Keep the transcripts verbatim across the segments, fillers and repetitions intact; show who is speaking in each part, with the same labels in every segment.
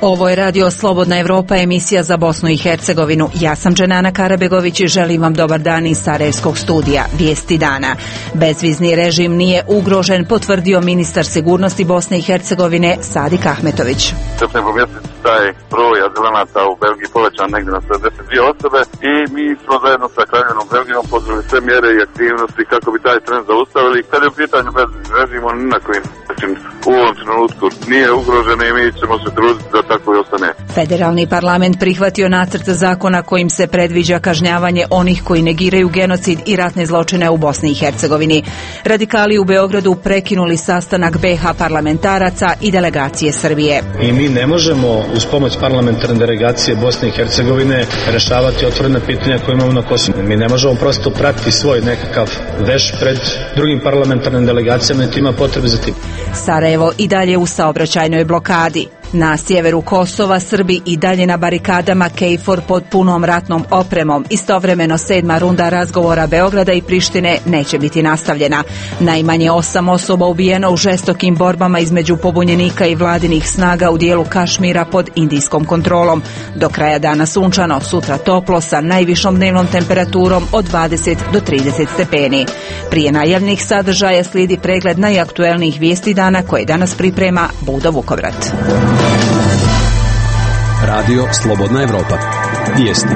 Speaker 1: Ovo je Radio Slobodna Evropa, emisija za Bosnu i Hercegovinu. Ja sam Dženana Karabegović i želim vam dobar dan iz Sarajevskog studija. Vijesti dana. Bezvizni režim nije ugrožen, potvrdio ministar sigurnosti Bosne i Hercegovine Sadik Ahmetović.
Speaker 2: Septembru mjesec taj broj azilanata u Belgiji povećan negdje na sedamdeset dvije osobe i mi smo zajedno sa Kraljevinom Belgijom poduzeli sve mjere i aktivnosti kako bi taj trend zaustavili. Kad je u pitanju bezvizni režim, on ni na koji način u ovom trenutku nije ugrožen i mi ćemo se truditi da tako i ostane.
Speaker 1: Federalni parlament prihvatio nacrt zakona kojim se predviđa kažnjavanje onih koji negiraju genocid i ratne zločine u Bosni i Hercegovini. Radikali u Beogradu prekinuli sastanak be ha parlamentaraca i delegacije Srbije.
Speaker 3: I mi ne možemo uz pomoć parlamentarne delegacije Bosne i Hercegovine rešavati otvorena pitanja koje imamo na Kosovu. Mi ne možemo prosto pratiti svoj nekakav veš pred drugim parlamentarnim delegacijama i to ima potrebe za tim.
Speaker 1: Sarajevo i dalje u saobraćajnoj blokadi. Na sjeveru Kosova Srbi i dalje na barikadama, KFOR pod punom ratnom opremom. Istovremeno sedma runda razgovora Beograda i Prištine neće biti nastavljena. Najmanje osam osoba ubijeno u žestokim borbama između pobunjenika i vladinih snaga u dijelu Kašmira pod indijskom kontrolom. Do kraja dana sunčano, sutra toplo sa najvišom dnevnom temperaturom od dvadeset do trideset stepeni. Prije najavljenih sadržaja slijedi pregled najaktuelnijih vijesti dana koje danas priprema Budo Vukovrat.
Speaker 4: Radio Slobodna Evropa. Vijesti.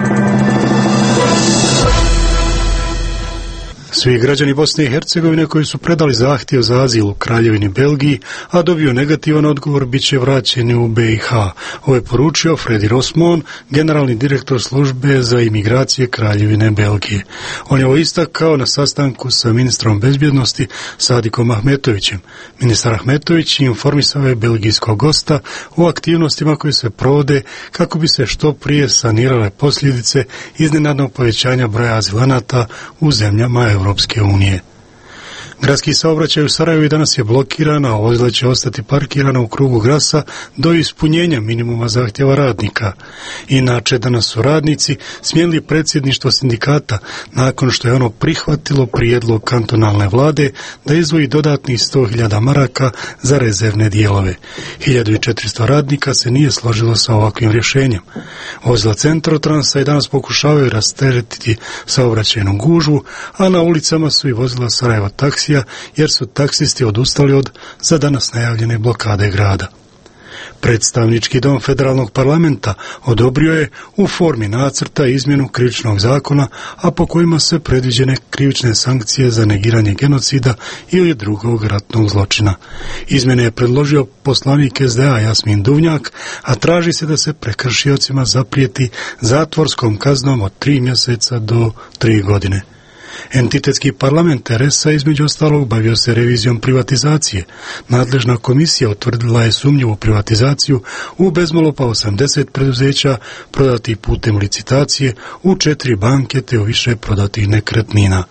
Speaker 5: Svi građani Bosne i Hercegovine koji su predali zahtjev za azil u Kraljevini Belgiji, a dobio negativan odgovor, bit će vraćeni u be i ha. Ovo je poručio Fredi Rosmon, generalni direktor službe za imigracije Kraljevine Belgije. On je ovo istakao na sastanku sa ministrom bezbjednosti Sadikom Ahmetovićem. Ministar Ahmetović informisao je belgijskog gosta o aktivnostima koje se provode kako bi se što prije sanirale posljedice iznenadnog povećanja broja azilanata u zemljama Europske unije. Gradski saobraćaj u Sarajevu danas je blokiran, a vozila će ostati parkirana u krugu Grasa do ispunjenja minimuma zahtjeva radnika. Inače, danas su radnici smijenili predsjedništvo sindikata nakon što je ono prihvatilo prijedlog kantonalne vlade da izdvoji dodatnih sto hiljada maraka za rezervne dijelove. hiljadu četiristo radnika se nije složilo sa ovakvim rješenjem. Vozila Centrotransa i danas pokušavaju rasteretiti saobraćajnu gužvu, a na ulicama su i vozila Sarajeva taksi, jer su taksisti odustali od za danas najavljene blokade grada. Predstavnički dom federalnog parlamenta odobrio je u formi nacrta izmjenu krivičnog zakona, a po kojima se predviđene krivične sankcije za negiranje genocida ili drugog ratnog zločina. Izmjene je predložio poslanik es de a Jasmin Duvnjak, a traži se da se prekršiocima zaprijeti zatvorskom kaznom od tri mjeseca do tri godine. Entitetski parlament er es a između ostalog bavio se revizijom privatizacije. Nadležna komisija utvrdila je sumnjivu privatizaciju u bezmalo pa osamdeset preduzeća prodatih putem licitacije, u četiri banke te u više prodatih nekretnina.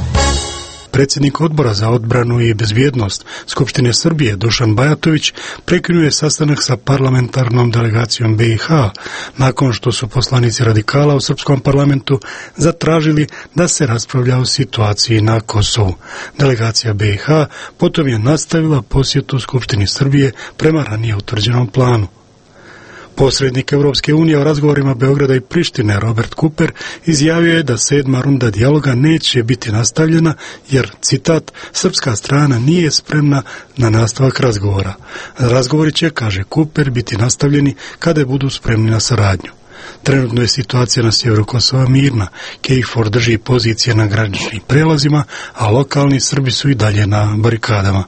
Speaker 5: Predsjednik Odbora za odbranu i bezbjednost Skupštine Srbije Dušan Bajatović prekinuo je sastanak sa parlamentarnom delegacijom be i ha nakon što su poslanici radikala u srpskom parlamentu zatražili da se raspravlja o situaciji na Kosovu. Delegacija be i ha potom je nastavila posjetu Skupštini Srbije prema ranije utvrđenom planu. Posrednik Europske unije o razgovorima Beograda i Prištine Robert Cooper izjavio je da sedma runda dijaloga neće biti nastavljena jer, citat, srpska strana nije spremna na nastavak razgovora. Razgovori će, kaže Cooper, biti nastavljeni kada budu spremni na saradnju. Trenutno je situacija na sjeveru Kosova mirna. KFOR drži pozicije na graničnim prelazima, a lokalni Srbi su i dalje na barikadama.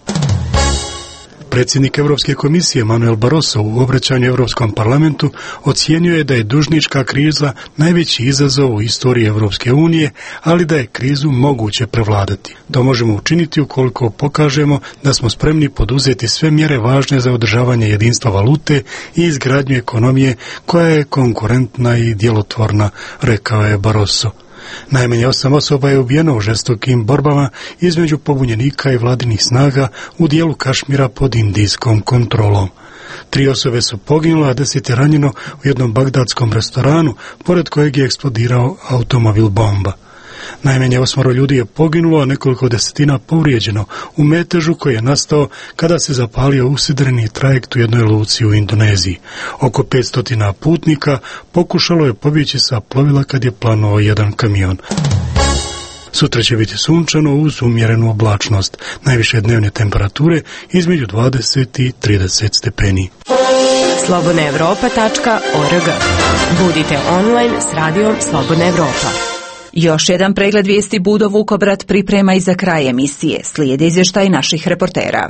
Speaker 5: Predsjednik Europske komisije Manuel Barroso u obraćanju Europskom parlamentu ocijenio je da je dužnička kriza najveći izazov u istoriji Europske unije, ali da je krizu moguće prevladati. To možemo učiniti ukoliko pokažemo da smo spremni poduzeti sve mjere važne za održavanje jedinstva valute i izgradnju ekonomije koja je konkurentna i djelotvorna, rekao je Barroso. Najmanje osam osoba je ubijeno u žestokim borbama između pobunjenika i vladinih snaga u dijelu Kašmira pod indijskom kontrolom. Tri osobe su poginule, a deset je ranjeno u jednom bagdadskom restoranu, pored kojeg je eksplodirao automobil bomba. Najmanje osmoro ljudi je poginulo, a nekoliko desetina povrijeđeno u metežu koji je nastao kada se zapalio usidreni trajekt u jednoj luci u Indoneziji. Oko petsto putnika pokušalo je pobjeći sa plovila kad je planuo jedan kamion. Sutra će biti sunčano uz umjerenu oblačnost. Najviše dnevne temperature između dvadeset i trideset stepeni.
Speaker 6: slobodna evropa tačka org. Budite online s radijom Slobodna Evropa.
Speaker 1: Još jedan pregled vijesti Budo Vukobrad priprema i za kraj emisije. Slijede izvještaj naših reportera.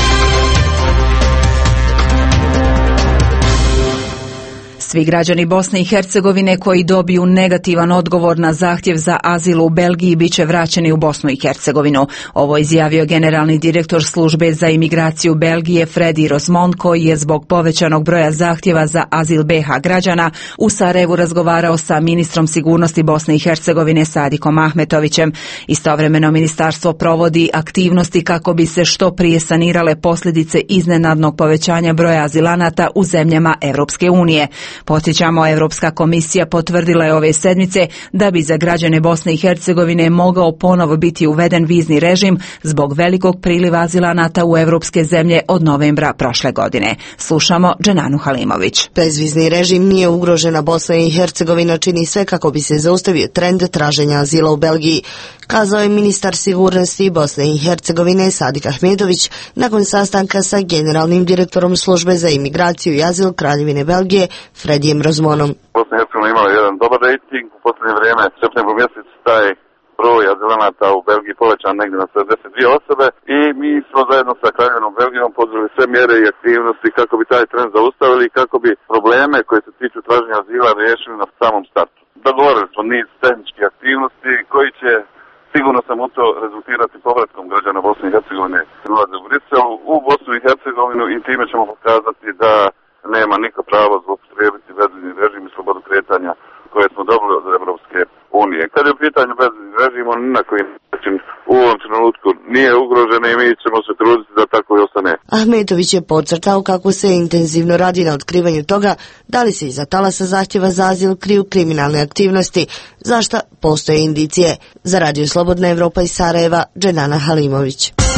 Speaker 1: Svi građani Bosne i Hercegovine koji dobiju negativan odgovor na zahtjev za azil u Belgiji bit će vraćeni u Bosnu i Hercegovinu. Ovo izjavio generalni direktor službe za imigraciju Belgije Fredi Rosmond, koji je zbog povećanog broja zahtjeva za azil be ha građana u Sarajevu razgovarao sa ministrom sigurnosti Bosne i Hercegovine Sadikom Ahmetovićem. Istovremeno ministarstvo provodi aktivnosti kako bi se što prije sanirale posljedice iznenadnog povećanja broja azilanata u zemljama Europske unije. Podsjećamo, Europska komisija potvrdila je ove sedmice da bi za građane Bosne i Hercegovine mogao ponovo biti uveden vizni režim zbog velikog priliva azilanata u europske zemlje od novembra prošle godine. Slušamo Dženanu Halimović.
Speaker 7: Bezvizni režim nije ugrožena. Bosna i Hercegovina čini sve kako bi se zaustavio trend traženja azila u Belgiji, kazao je ministar sigurnosti Bosne i Hercegovine Sadik Ahmetović nakon sastanka sa generalnim direktorom službe za imigraciju i azil Kraljevine Belgije Fredijem Rozmonom.
Speaker 2: Bosna i Hercegovina imala jedan dobar rejting u posljednje vrijeme. U septembru mjesecu taj broj azilanata u Belgiji povećan negdje na sedamdeset dvije osobe i mi smo zajedno sa Kraljevinom Belgijom poduzeli sve mjere i aktivnosti kako bi taj trend zaustavili i kako bi probleme koje se tiču traženja azila riješili na samom startu. Dogovorili smo niz tehničkih aktivnosti koji će, sigurno sam u to, rezultirati povratkom građana Bosne i Hercegovine ulaze u Brisel u Bosnu i Hercegovinu i time ćemo pokazati da nema niko pravo zloupotrijebiti bezvizni režim i slobodu kretanja koje smo dobili od Evropske unije. Kad je u pitanju bezvizni režim, on ni na koji način u ovom trenutku nije ugrožen i mi ćemo se truditi da tako i ostane.
Speaker 7: Ahmetović je podcrtao kako se intenzivno radi na otkrivanju toga da li se iza talasa zahtjeva za azil kriju kriminalne aktivnosti, za šta postoje indicije. Za Radio Slobodna Evropa iz Sarajeva, Dženana Halimović.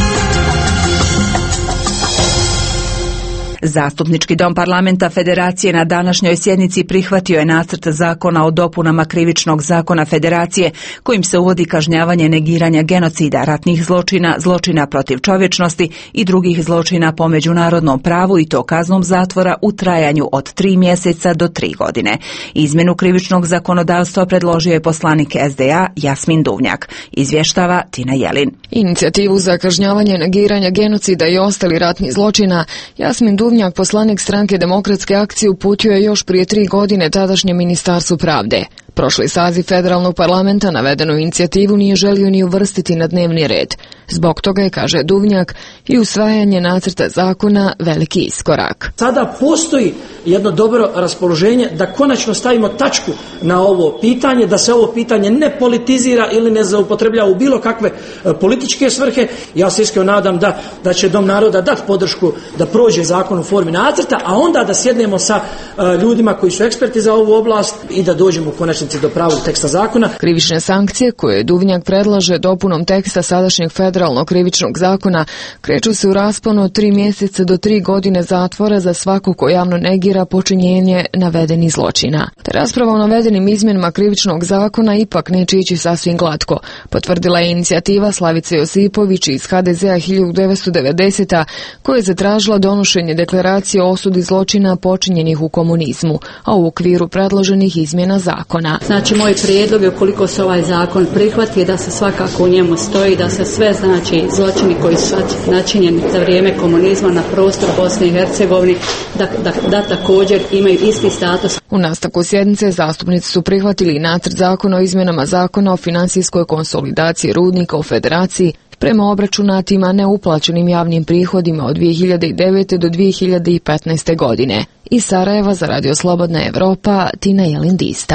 Speaker 1: Zastupnički dom parlamenta Federacije na današnjoj sjednici prihvatio je nacrt zakona o dopunama krivičnog zakona Federacije kojim se uvodi kažnjavanje negiranja genocida, ratnih zločina, zločina protiv čovječnosti i drugih zločina po međunarodnom pravu i to kaznom zatvora u trajanju od tri mjeseca do tri godine. Izmjenu krivičnog zakonodavstva predložio je poslanik es de a Jasmin Duvnjak. Izvještava Tina Jelin.
Speaker 8: Inicijativu za kažnjavanje negiranja genocida i ostali ratnih zločina Jasmin Duvnjak, poslanik stranke Demokratske akcije, uputio je još prije tri godine tadašnjem Ministarstvu pravde. Prošli saziv federalnog parlamenta navedenu inicijativu nije želio ni uvrstiti na dnevni red. Zbog toga je, kaže Duvnjak, i usvajanje nacrta zakona veliki iskorak.
Speaker 9: Sada postoji jedno dobro raspoloženje da konačno stavimo tačku na ovo pitanje, da se ovo pitanje ne politizira ili ne zaupotrebljava u bilo kakve političke svrhe. Ja se iskreno nadam da, da će Dom naroda dati podršku da prođe zakon u formi nacrta, a onda da sjednemo sa uh, ljudima koji su eksperti za ovu oblast i da dođemo u konačnici do pravog teksta zakona.
Speaker 8: Krivične sankcije koje Duvnjak predlaže dopunom teksta sadašnjeg federalnog krivičnog zakona kreću se u rasponu od tri mjeseca do tri godine zatvora za svako ko javno negira počinjenje navedenih zločina. Te rasprava o navedenim izmjenama krivičnog zakona ipak neće ići sasvim glatko, potvrdila je inicijativa Slavice Josipović iz ha de zea hiljadu devetsto devedesete. koja je zatražila donošenje deklaracije o osudi zločina počinjenih u komunizmu, a u okviru predloženih izmjena zakona.
Speaker 10: Znači, moj prijedlog je, ukoliko se ovaj zakon prihvati, da se svakako u njemu stoji da se sve, znači, zločini koji su načinjeni za vrijeme komunizma na prostoru Bosne i Hercegovine, da, da, da također imaju isti status.
Speaker 8: U nastavku sjednice zastupnici su prihvatili nacrt zakona o izmjenama zakona o financijskoj konsolidaciji rudnika u Federaciji prema obračunatima neuplaćenim javnim prihodima od dvije hiljade devete do dvije hiljade petnaeste. godine. Iz Sarajeva za Radio Slobodna Evropa, Tina Jelin Distar.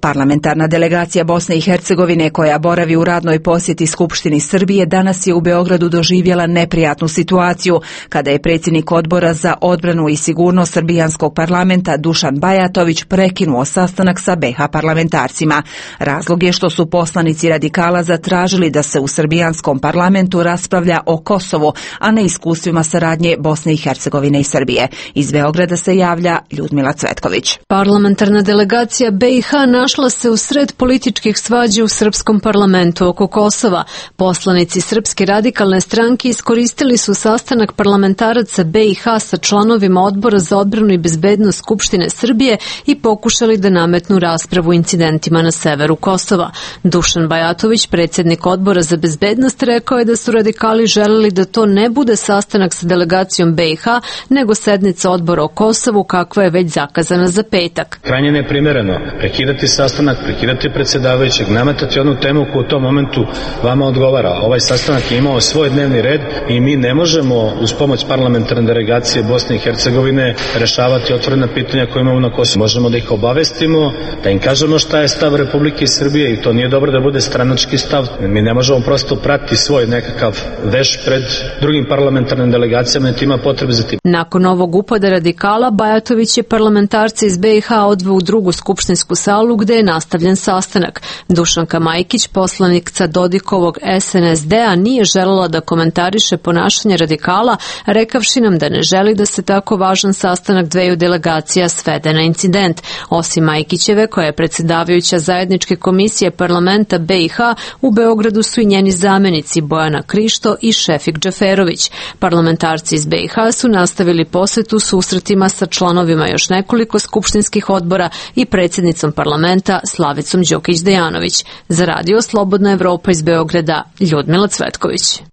Speaker 1: Parlamentarna delegacija Bosne i Hercegovine koja boravi u radnoj posjeti Skupštini Srbije danas je u Beogradu doživjela neprijatnu situaciju kada je predsjednik Odbora za odbranu i sigurnost srbijanskog parlamenta Dušan Bajatović prekinuo sastanak sa B i H parlamentarcima. Razlog je što su poslanici radikala zatražili da se u srbijanskom parlamentu raspravlja o Kosovu, a ne iskustvima saradnje Bosne i Hercegovine i Srbije. Iz Beograda se javlja Ljudmila Cvetković.
Speaker 11: Parlamentarna delegacija B i H našla se u sred političkih svađa u srpskom parlamentu oko Kosova. Poslanici Srpske radikalne stranke iskoristili su sastanak parlamentaraca B i H sa članovima Odbora za odbranu i bezbednost Skupštine Srbije i pokušali da nametnu raspravu o incidentima na severu Kosova. Dušan Bajatović, predsjednik Odbora za bezbednost, rekao je da su radikali želeli da to ne bude sastanak sa delegacijom B i H, nego sednica Odbora o Kosovu kakva je već zakazana za petak.
Speaker 3: Krajnje neprimereno prekidati sastanak, prekidati predsjedavajućeg, nametati onu temu koja u tom momentu vama odgovara. Ovaj sastanak je imao svoj dnevni red i mi ne možemo uz pomoć parlamentarne delegacije Bosne i Hercegovine rešavati otvorena pitanja koja imamo na Kosovu. Možemo da ih obavestimo, da im kažemo šta je stav Republike Srbije i to nije dobro da bude stranački stav. Mi ne možemo prosto pratiti svoj nekakav veš pred drugim parlamentarnim delegacijama i ima potrebe za tim.
Speaker 11: Nakon ovog upada radikala, Bajatović je parlamentarce iz B i H odveo u drugu skupštinsku salu gde je nastavljen sastanak. Dušanka Majkić, poslanica Dodikovog S N S D-a, nije želela da komentariše ponašanje radikala, rekavši nam da ne želi da se tako važan sastanak dveju delegacija svede na incident. Osim Majkićeve, koja je predsjedavajuća zajedničke komisije parlamenta B i H, u Beogradu su i njeni zamenici Bojana Krišto i Šefik Džaferović. Parlamentarci iz B i H su nastavili posjetu susretima sa članovima još nekoliko skupštinskih odbora i predsjednicom parlamenta Slavicom Đokić-Dejanović. Za radio Slobodna Evropa iz Beograda, Ljudmila Cvetković.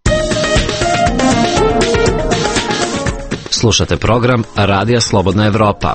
Speaker 12: Slušate program Radija Slobodna Evropa.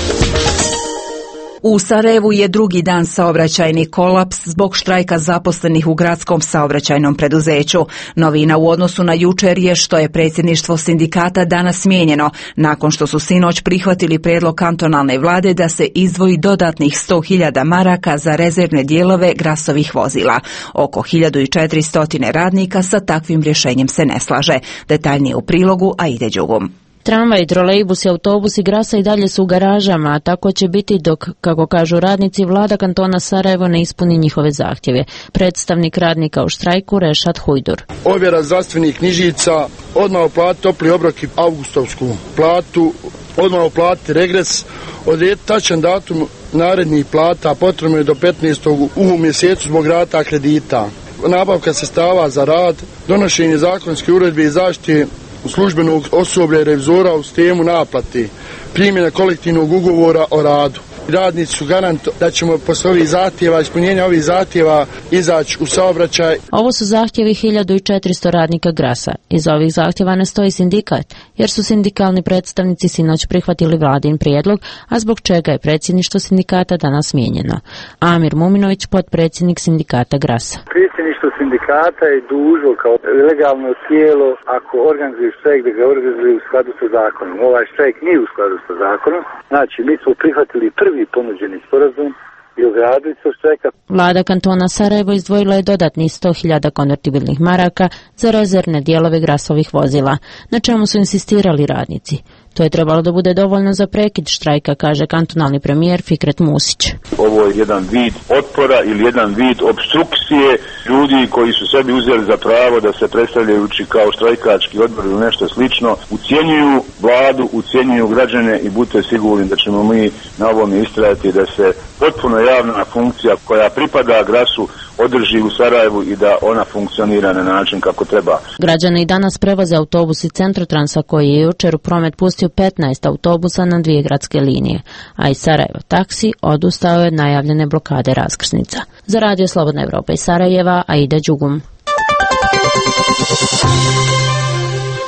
Speaker 1: U Sarajevu je drugi dan saobraćajni kolaps zbog štrajka zaposlenih u gradskom saobraćajnom preduzeću. Novina u odnosu na jučer je što je predsjedništvo sindikata danas smijenjeno, nakon što su sinoć prihvatili prijedlog kantonalne vlade da se izdvoji dodatnih sto hiljada maraka za rezervne dijelove Grasovih vozila. Oko hiljadu četiristo radnika sa takvim rješenjem se ne slaže. Detaljnije u prilogu Aide Đugum.
Speaker 13: Tramvaj, trolejbus i autobusi Grasa i dalje su u garažama, a tako će biti dok, kako kažu radnici, vlada kantona Sarajevo ne ispuni njihove zahtjeve. Predstavnik radnika u štrajku Rešat Hujdur.
Speaker 14: Ovjera zdravstvenih knjižica, odmah uplatiti topli obrok i avgustovsku platu, odmah uplatiti regres, odrediti tačan datum narednih plata, potrebno je do petnaestog u mjesecu zbog rata kredita. Nabavka sredstava za rad, donošenje zakonske uredbe i zaštite službenog osoblja i revizora u sistemu naplati, primjena kolektivnog ugovora o radu. Radnici su garant da ćemo posle ovih zahtjeva, ispunjenja ovih zahtjeva izaći u saobraćaj.
Speaker 13: Ovo su zahtjevi hiljadu četiristo radnika Grasa. Iz ovih zahtjeva ne stoji sindikat, jer su sindikalni predstavnici sinoć prihvatili vladin prijedlog, a zbog čega je predsjedništvo sindikata danas smijenjeno. Amir Muminović, potpredsjednik sindikata Grasa.
Speaker 15: Predsjedništvo sindikata je dužno kao legalno tijelo, ako organizuje štrajk, da ga organizuje u skladu sa zakonom. Ovaj štrajk nije u skladu sa zakonom. Znači, mi smo prihvatili prvi ponuđeni sporazum i ogradili se štrajka.
Speaker 13: Vlada kantona Sarajevo izdvojila je dodatnih sto hiljada konvertibilnih maraka za rezervne dijelove Grasovih vozila, na čemu su insistirali radnici. To je trebalo da bude dovoljno za prekid štrajka, kaže kantonalni premijer Fikret Musić.
Speaker 16: Ovo je jedan vid otpora ili jedan vid obstrukcije ljudi koji su sebi uzeli za pravo da se predstavljajući kao štrajkački odbor ili nešto slično, ucjenjuju vladu, ucjenjuju građane i budite sigurni da ćemo mi na ovom istrajati da se potpuno javna funkcija koja pripada Grasu održi u Sarajevu i da ona funkcionira na način kako treba.
Speaker 13: Građani i danas prevoze autobusi Centrotransa koji je jučer u promet pustio petnaest autobusa na dvije gradske linije, a iz Sarajevo taksi odustao je od najavljene blokade raskrsnica. Za radio Slobodna Evropa iz Sarajeva, Aida Đugum.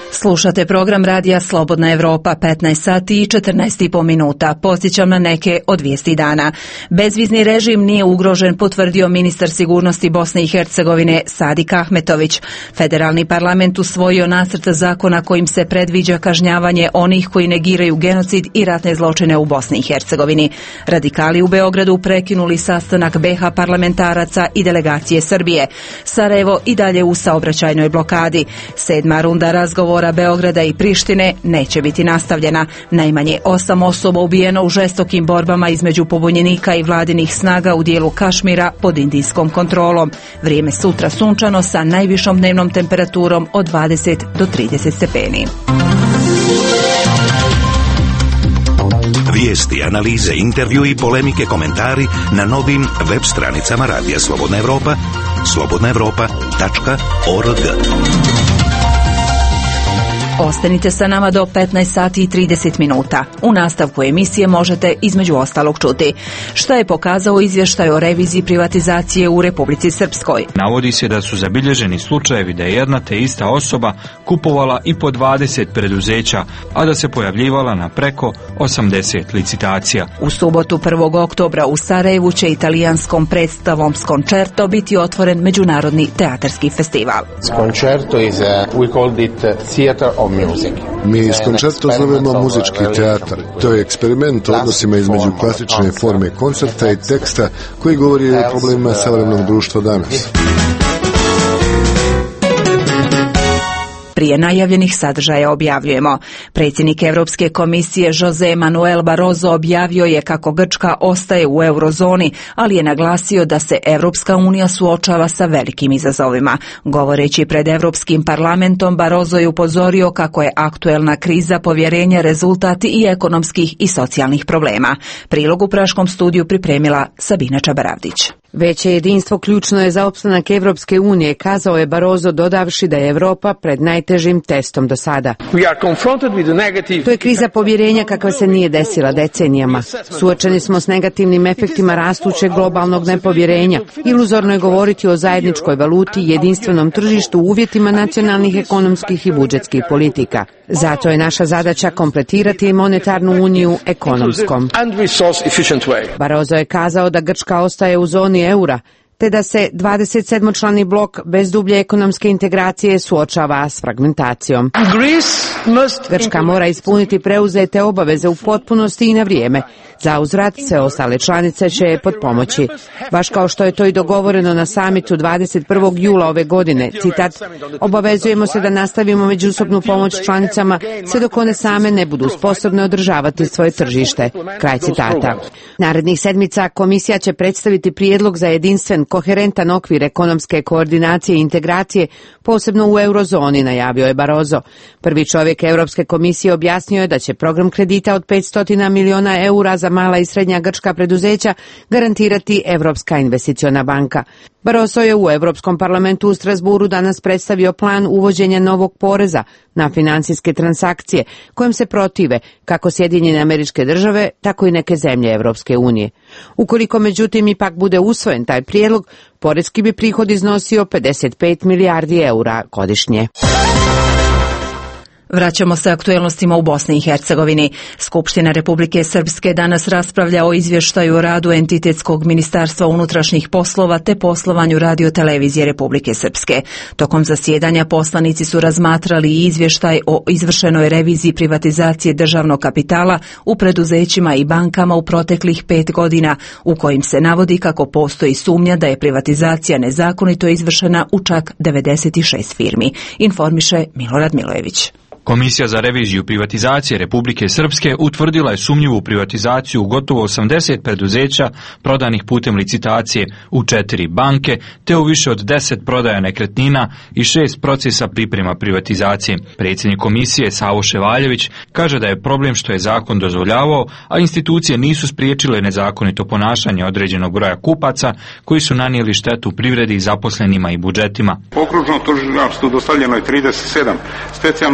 Speaker 1: Slušate program Radija Slobodna Evropa, petnaest sati i četrnaest i po minuta. Podsjećam na neke od vijesti dana. Bezvizni režim nije ugrožen, potvrdio ministar sigurnosti Bosne i Hercegovine Sadik Ahmetović. Federalni parlament usvojio nacrt zakona kojim se predviđa kažnjavanje onih koji negiraju genocid i ratne zločine u Bosni i Hercegovini. Radikali u Beogradu prekinuli sastanak be ha parlamentaraca i delegacije Srbije. Sarajevo i dalje u saobraćajnoj blokadi. Sedma runda razgovora Beograda i Prištine neće biti nastavljena. Najmanje osam osoba ubijeno u žestokim borbama između pobunjenika i vladinih snaga u dijelu Kašmira pod indijskom kontrolom. Vrijeme sutra sunčano sa najvišom dnevnom temperaturom od dvadeset do trideset stepeni.
Speaker 17: Vijesti, analize, intervju i polemike, komentari na novim web stranicama Radija Slobodna Evropa, slobodna evropa tačka org.
Speaker 1: Ostanite sa nama do petnaest sati i trideset minuta. U nastavku emisije možete između ostalog čuti šta je pokazao izvještaj o reviziji privatizacije u Republici Srpskoj.
Speaker 18: Navodi se da su zabilježeni slučajevi da je jedna te ista osoba kupovala i po dvadeset preduzeća, a da se pojavljivala na preko osamdeset licitacija.
Speaker 1: U subotu prvog oktobra u Sarajevu će italijanskom predstavom Sconcerto biti otvoren međunarodni teatarski festival.
Speaker 19: Sconcerto is a, we called it theater of music.
Speaker 20: Mi Sconcerto zovemo muzički teatar. To je eksperiment o odnosima između klasične forme koncerta i teksta koji govori o problemima savremenog društva danas.
Speaker 1: Prije najavljenih sadržaja objavljujemo. Predsjednik Europske komisije Jose Manuel Barroso objavio je kako Grčka ostaje u eurozoni, ali je naglasio da se Europska unija suočava sa velikim izazovima. Govoreći pred Europskim parlamentom, Barroso je upozorio kako je aktuelna kriza povjerenja rezultat i ekonomskih i socijalnih problema. Prilog u Praškom studiju pripremila Sabina Čabaravdić.
Speaker 21: Veće jedinstvo ključno je za opstanak Evropske unije, kazao je Barroso dodavši da je Europa pred najtežim testom do sada. To je kriza povjerenja kakva se nije desila decenijama. Suočeni smo s negativnim efektima rastućeg globalnog nepovjerenja. Iluzorno je govoriti o zajedničkoj valuti i jedinstvenom tržištu u uvjetima nacionalnih ekonomskih i budžetskih politika. Zato je naša zadaća kompletirati monetarnu uniju ekonomskom. Barroso je kazao da Grčka ostaje u zoni eura, te da se dvadesetsedmočlani blok bez dublje ekonomske integracije suočava s fragmentacijom. Grčka mora ispuniti preuzete obaveze u potpunosti i na vrijeme. Za uzvrat sve ostale članice će je potpomoći. Baš kao što je to i dogovoreno na samitu dvadeset prvog jula ove godine, citat, obavezujemo se da nastavimo međusobnu pomoć članicama sve dok one same ne budu sposobne održavati svoje tržište. Kraj citata. Narednih sedmica komisija će predstaviti prijedlog za jedinstven koherentan okvir ekonomske koordinacije i integracije, posebno u eurozoni, najavio je Barroso. Prvi čovjek Europske komisije objasnio je da će program kredita od petsto miliona eura za mala i srednja grčka preduzeća garantirati Europska investiciona banka. Barroso je u Europskom parlamentu u Strasburu danas predstavio plan uvođenja novog poreza na financijske transakcije, kojem se protive kako Sjedinjene Američke Države, tako i neke zemlje Europske unije. Ukoliko međutim ipak bude usvojen taj prijedlog, porezki bi prihod iznosio pedeset pet milijardi eura godišnje.
Speaker 1: Vraćamo se aktuelnostima u Bosni i Hercegovini. Skupština Republike Srpske danas raspravlja o izvještaju o radu Entitetskog ministarstva unutrašnjih poslova te poslovanju radiotelevizije Republike Srpske. Tokom zasjedanja poslanici su razmatrali i izvještaj o izvršenoj reviziji privatizacije državnog kapitala u preduzećima i bankama u proteklih pet godina, u kojim se navodi kako postoji sumnja da je privatizacija nezakonito izvršena u čak devedeset šest firmi, informiše Milorad Milojević.
Speaker 18: Komisija za reviziju privatizacije Republike Srpske utvrdila je sumnjivu privatizaciju u gotovo osamdeset preduzeća prodanih putem licitacije u četiri banke, te u više od deset prodaja nekretnina i šest procesa priprema privatizacije. Predsjednik komisije Savo Ševaljević kaže da je problem što je zakon dozvoljavao, a institucije nisu spriječile nezakonito ponašanje određenog broja kupaca koji su nanijeli štetu privredi, zaposlenima i budžetima.
Speaker 22: Okružno tužilaštvu dostavljeno je trideset sedam, specijalno tužilaštvo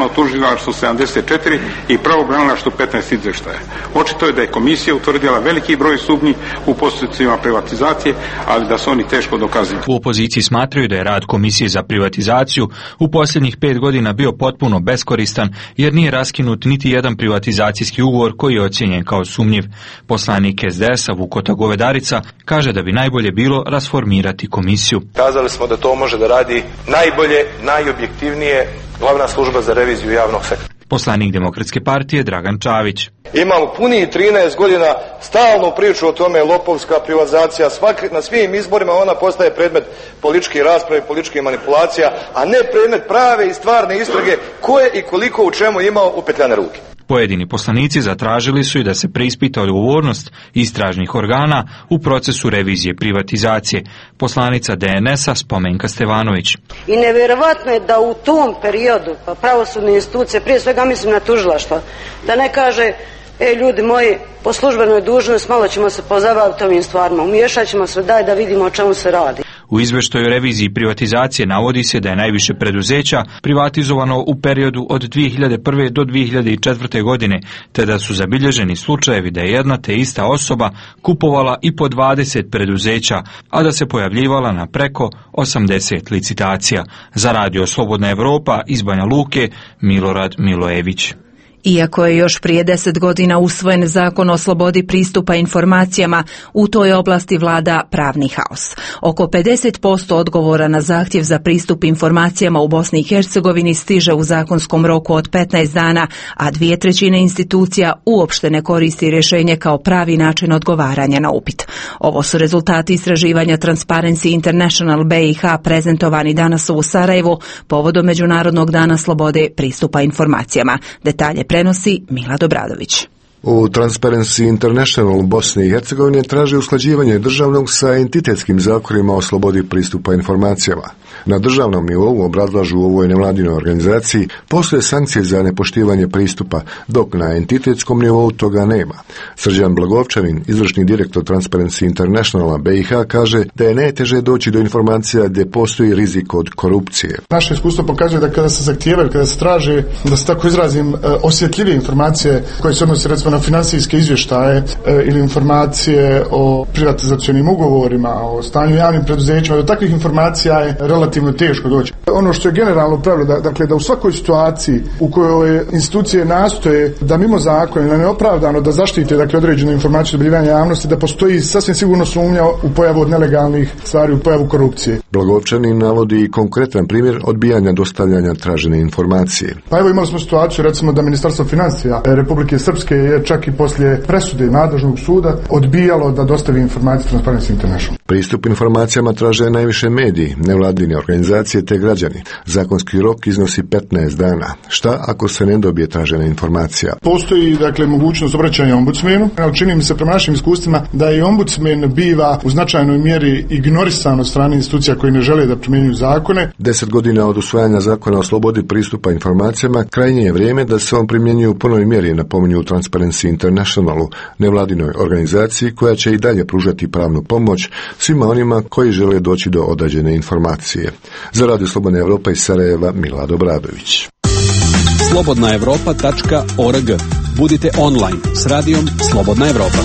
Speaker 4: tužilaštvu sedamdeset četiri i pravobranilaštvu petnaest izvještaja. Očito je da je komisija utvrdila veliki broj sumnji u postupcima privatizacije, ali da su oni teško dokazivi.
Speaker 18: U opoziciji smatraju da je rad Komisije za privatizaciju u posljednjih pet godina bio potpuno beskoristan jer nije raskinut niti jedan privatizacijski ugovor koji je ocijenjen kao sumnjiv. Poslanik es de es-a Vukota Govedarica kaže da bi najbolje bilo rasformirati komisiju.
Speaker 22: Kazali smo da to može da radi najbolje, najobjektivnije glavna služba za reviziju javnog sektora.
Speaker 18: Poslanik Demokratske partije Dragan Čavić.
Speaker 22: Imamo punih trinaest godina stalnu priču o tome, lopovska privatizacija, svak, na svim izborima ona postaje predmet političke rasprave, političke manipulacija, a ne predmet prave i stvarne istrage ko je i koliko u čemu imao upetljane ruke.
Speaker 18: Pojedini poslanici zatražili su i da se preispita odgovornost istražnih organa u procesu revizije privatizacije. Poslanica de en es-a Spomenka Stevanović.
Speaker 23: I nevjerovatno je da u tom periodu pravosudne institucije, prije svega mislim na tužilaštvo, da ne kaže, e ljudi moji, po službenoj dužnosti malo ćemo se pozabaviti ovim stvarima, umiješat ćemo se, daj da vidimo o čemu se radi.
Speaker 18: U izvještaju reviziji privatizacije navodi se da je najviše preduzeća privatizovano u periodu od dvije hiljade prve do dvije hiljade četvrte. godine, te da su zabilježeni slučajevi da je jedna te ista osoba kupovala i po dvadeset preduzeća, a da se pojavljivala na preko osamdeset licitacija. Za Radio Slobodna Evropa iz Banja Luke, Milorad Milojević.
Speaker 1: Iako je još prije deset godina usvojen zakon o slobodi pristupa informacijama, u toj oblasti vlada pravni haos. Oko pedeset posto odgovora na zahtjev za pristup informacijama u Bosni i Hercegovini stiže u zakonskom roku od petnaest dana, a dvije trećine institucija uopšte ne koristi rješenje kao pravi način odgovaranja na upit. Ovo su rezultati istraživanja Transparency International be i ha prezentovani danas u Sarajevu povodom Međunarodnog dana slobode pristupa informacijama. Detalje prenosi Milad Obradović.
Speaker 20: U Transparency International u Bosni i Hercegovini traže usklađivanje državnog sa entitetskim zakonima o slobodi pristupa informacijama. Na državnom nivou, obrazlažu u ovoj nevladinoj organizaciji, postoje sankcije za nepoštivanje pristupa, dok na entitetskom nivou toga nema. Srđan Blagovčanin, izvršni direktor Transparency Internationala be i ha, kaže da je najteže doći do informacija gdje postoji rizik od korupcije.
Speaker 24: Naše iskustvo pokazuje da kada se zahtijevaju, kada se traže, da se tako izrazim, osjetljivije informacije koje se odnose recimo na financijske izvještaje ili informacije o privatizacionim ugovorima, o stanju javnim preduzećima, do takvih informacija je relativno teško doći. Ono što je generalno pravilo, da, dakle da u svakoj situaciji u kojoj institucije nastoje da mimo zakona ili neopravdano da zaštite dakle određenu informaciju dobivanja javnosti, da postoji sasvim sigurno sumnja u pojavu od nelegalnih stvari, u pojavu korupcije.
Speaker 20: Blagovčanin navodi i konkretan primjer odbijanja dostavljanja tražene informacije.
Speaker 24: Pa evo imali smo situaciju recimo da Ministarstvo financija Republike Srpske je čak i poslije presude nadležnog suda odbijalo da dostavi informacije Transparency International.
Speaker 20: Pristup informacijama traže najviše mediji, nevladine organizacije te građani. Zakonski rok iznosi petnaest dana. Šta ako se ne dobije tražena informacija?
Speaker 24: Postoji dakle mogućnost obraćanja ombudsmenu, ali čini mi se prema našim iskustvima da i ombudsmen biva u značajnoj mjeri ignorisan od strane institucija koji ne žele da primjenjuju zakone.
Speaker 20: Deset godina od usvajanja zakona o slobodi pristupa informacijama, krajnje je vrijeme da se on primjenjuje u punoj mjeri, napominju u Transparency Internationalu, nevladinoj organizaciji koja će i dalje pružati pravnu pomoć svima onima koji žele doći do određene informacije. Za Radio Slobodna Evropa iz Sarajeva, Milad Obradović.
Speaker 25: slobodna evropa tačka org. Budite online s radijom Slobodna Evropa.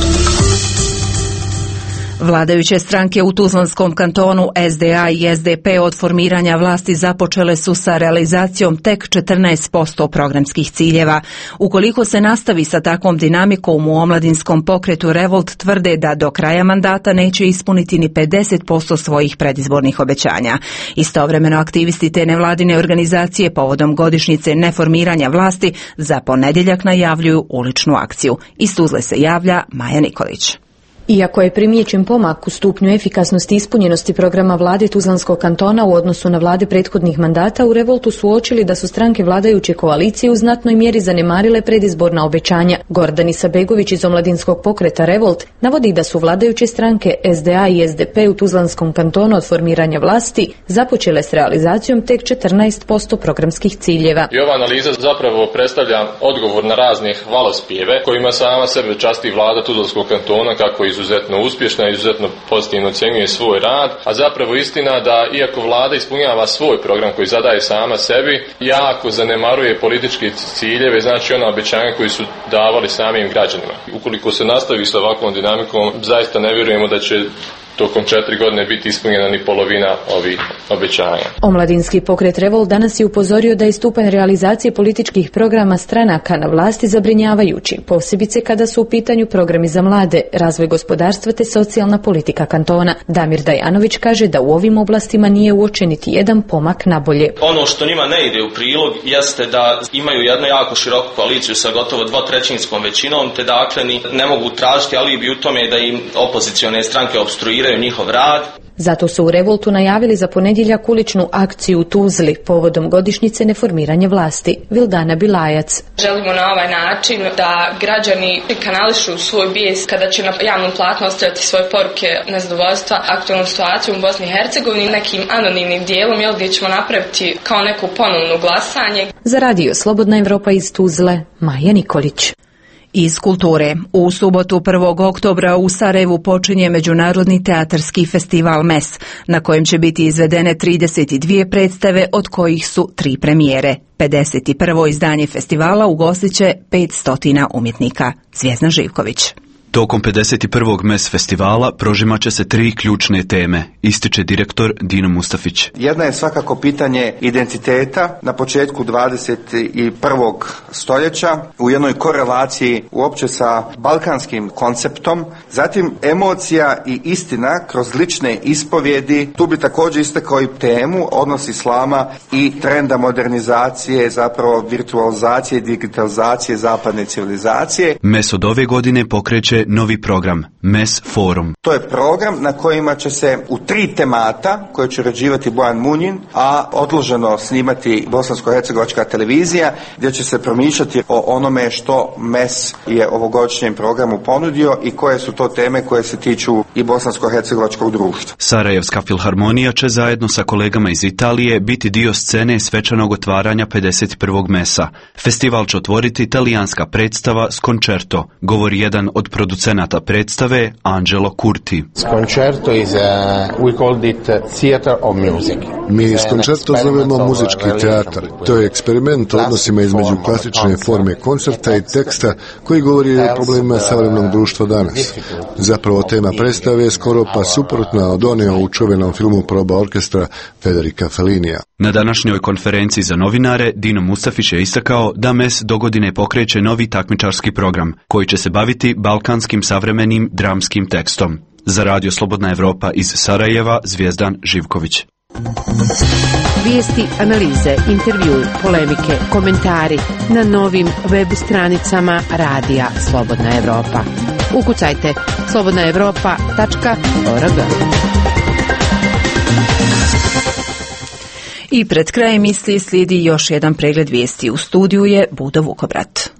Speaker 1: Vladajuće stranke u Tuzlanskom kantonu es de a i es de pe od formiranja vlasti započele su sa realizacijom tek četrnaest posto programskih ciljeva. Ukoliko se nastavi sa takvom dinamikom u omladinskom pokretu Revolt tvrde da do kraja mandata neće ispuniti ni pedeset posto svojih predizbornih obećanja. Istovremeno aktivisti te nevladine organizacije povodom godišnjice neformiranja vlasti za ponedjeljak najavljuju uličnu akciju. Iz Tuzle se javlja Maja Nikolić.
Speaker 26: Iako je primijećen pomak u stupnju efikasnosti i ispunjenosti programa vlade Tuzlanskog kantona u odnosu na vlade prethodnih mandata, u Revoltu su uočili da su stranke vladajuće koalicije u znatnoj mjeri zanemarile predizborna obećanja. Gordan Isabegović iz omladinskog pokreta Revolt navodi da su vladajuće stranke es de a i es de pe u Tuzlanskom kantonu od formiranja vlasti započele s realizacijom tek četrnaest posto programskih ciljeva.
Speaker 27: I ova analiza zapravo predstavlja odgovor na raznih hvalospjeve kojima sama sebe časti vlada Tuzlanskog kantona, kako iz
Speaker 2: izuzetno uspješna, izuzetno pozitivno ocjenjuje svoj rad, a zapravo istina da iako vlada ispunjava svoj program koji zadaje sama sebi, jako zanemaruje političke ciljeve, znači ona obećanja koji su davali samim građanima. Ukoliko se nastavi sa ovakvom dinamikom, zaista ne vjerujemo da će tokom četiri godine biti ispunjena ni polovina ovih obećanja.
Speaker 26: Omladinski pokret Revolt danas je upozorio da je stupanj realizacije političkih programa stranaka na vlasti zabrinjavajući, posebice kada su u pitanju programi za mlade, razvoj gospodarstva te socijalna politika kantona. Damir Dajanović kaže da u ovim oblastima nije uočen niti jedan pomak na bolje.
Speaker 5: Ono što njima ne ide u prilog jeste da imaju jednu jako široku koaliciju sa gotovo dvotrećinskom većinom, te dakle ni ne mogu tražiti alibi u tome da im opozicione stranke opstruiraju njihov rad.
Speaker 26: Zato su u Revoltu najavili za ponedjeljak uličnu akciju u Tuzli povodom godišnjice neformiranja vlasti. Vildana Bilajac.
Speaker 6: Želimo na ovaj način da građani kanališu svoj bijes kada će na javnom platnu ostaviti svoje poruke nezadovoljstva aktualnom situacijom u Bosni i Hercegovini nekim anonimnim dijelom, jel, gdje ćemo napraviti kao neku ponovnu glasanje.
Speaker 26: Za radio Slobodna Evropa iz Tuzle, Maja Nikolić.
Speaker 1: Iz kulture. U subotu prvog oktobra u Sarajevu počinje Međunarodni teatarski festival M E S, na kojem će biti izvedene trideset dvije predstave, od kojih su tri premijere. pedeset prvo izdanje festivala ugostiće petsto umjetnika. Zvjezna Živković.
Speaker 7: Tokom pedeset prvog M E S festivala prožimat će se tri ključne teme, ističe direktor Dino Mustafić.
Speaker 9: Jedna je svakako pitanje identiteta na početku dvadeset prvog stoljeća u jednoj korelaciji uopće sa balkanskim konceptom, zatim emocija i istina kroz lične ispovjedi. Tu bi također istakao i temu odnos islama i trenda modernizacije, zapravo virtualizacije i digitalizacije zapadne civilizacije.
Speaker 7: M E S od ove godine pokreće novi program, M E S Forum.
Speaker 9: To je program na kojima će se u tri temata koje će uređivati Bojan Munjin, a odloženo snimati Bosansko-hercegovačka televizija, gdje će se promišljati o onome što M E S je ovogodišnjem programu ponudio i koje su to teme koje se tiču i bosansko-hercegovačkog društva.
Speaker 7: Sarajevska filharmonija će zajedno sa kolegama iz Italije biti dio scene svečanog otvaranja pedeset prvog M E S-a. Festival će otvoriti italijanska predstava Sconcerto, govori jedan od producenata predstave Angelo Curti.
Speaker 19: Sconcerto is a, we called it theater of music.
Speaker 20: Mi Sconcerto zovemo muzički teatar. To je eksperiment o odnosima između klasične forme koncerta i teksta koji govori o problemima savremenog društva danas. Zapravo tema predstave je skoro pa suprotna od one u čuvenom filmu Proba orkestra Federica Fellinija.
Speaker 7: Na današnjoj konferenciji za novinare Dino Mustafić je istakao da M E S dogodine pokreće novi takmičarski program koji će se baviti balkanskim savremenim dramskim tekstom. Za radio Slobodna Evropa iz Sarajeva, Zvijezdan Živković.
Speaker 21: Vijesti, analize, intervju, polemike, komentari na novim web stranicama radija Slobodna Evropa. Ukucajte slobodna evropa tačka org.
Speaker 1: I pred kraj emisije slijedi još jedan pregled vijesti. U studiju je Budo Vukobrat.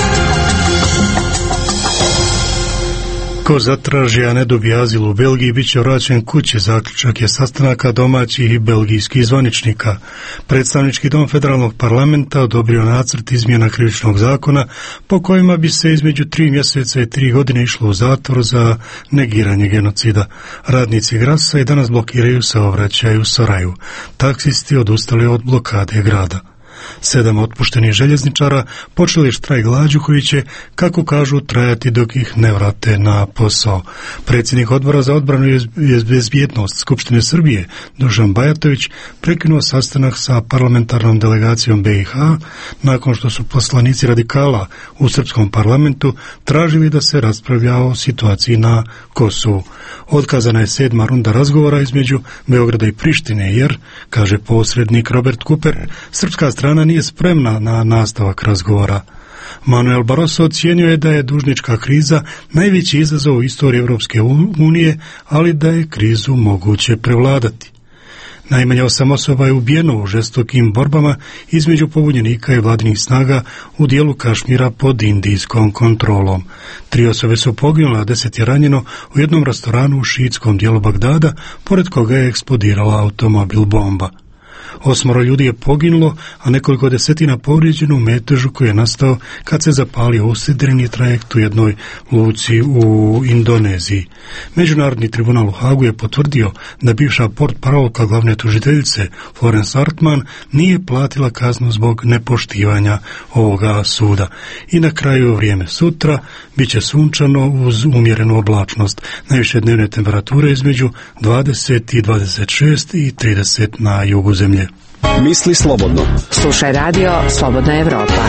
Speaker 10: Ko zatraži, a ne dobije azil u Belgiji, bit će vraćen kući. Zaključak je sastanaka domaćih i belgijskih zvaničnika. Predstavnički dom federalnog parlamenta odobrio nacrt izmjena krivičnog zakona po kojima bi se između tri mjeseca i tri godine išlo u zatvor za negiranje genocida. Radnici Grasa i danas blokiraju saobraćaj u Saraju. Taksisti odustali od blokade grada. Sedam otpuštenih željezničara počeli štrajk glađu koji će, kako kažu, trajati dok ih ne vrate na posao. Predsjednik odbora za odbranu i bezbjednost Skupštine Srbije, Dušan Bajatović, prekinuo sastanak sa parlamentarnom delegacijom B i H nakon što su poslanici radikala u srpskom parlamentu tražili da se raspravlja o situaciji na Kosovu. Otkazana je sedma runda razgovora između Beograda i Prištine jer, kaže posrednik Robert Cooper, srpska strana nije spremna na nastavak razgovora. Manuel Barroso ocijenio je da je dužnička kriza najveći izazov u istoriji Europske unije, ali da je krizu moguće prevladati. Najmanje osam osoba je ubijeno u žestokim borbama između pobunjenika i vladinih snaga u dijelu Kašmira pod indijskom kontrolom. Tri osobe su poginule, a deset je ranjeno u jednom restoranu u šiitskom dijelu Bagdada, pored koga je eksplodirala automobil bomba. Osmoro ljudi je poginulo, a nekoliko desetina povrijeđeno u metežu koji je nastao kad se zapalio usidreni trajekt u jednoj luci u Indoneziji. Međunarodni tribunal u Hagu je potvrdio da bivša portparolka glavne tužiteljice Florence Hartman nije platila kaznu zbog nepoštivanja ovoga suda. I na kraju vrijeme sutra bit će sunčano uz umjerenu oblačnost. Najviše dnevne temperature između dvadeset i dvadeset šest i trideset na jugu zemlje.
Speaker 25: Misli slobodno.
Speaker 21: Slušaj radio Slobodna Evropa.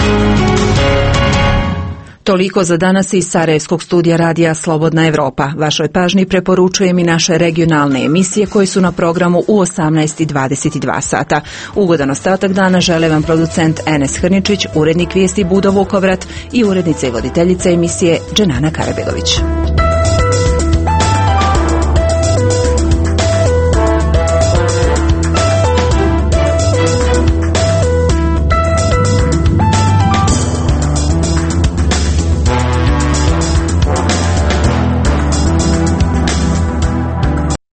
Speaker 1: Toliko za danas iz Sarajevskog studija radija Slobodna Evropa. Vašoj pažnji preporučujem i naše regionalne emisije koje su na programu u osamnaest i dvadeset dva sata. Ugodan ostatak dana žele vam producent Enes Hrničić, urednik vijesti Budo Vukovrat i urednica i voditeljica emisije Dženana Karabegović.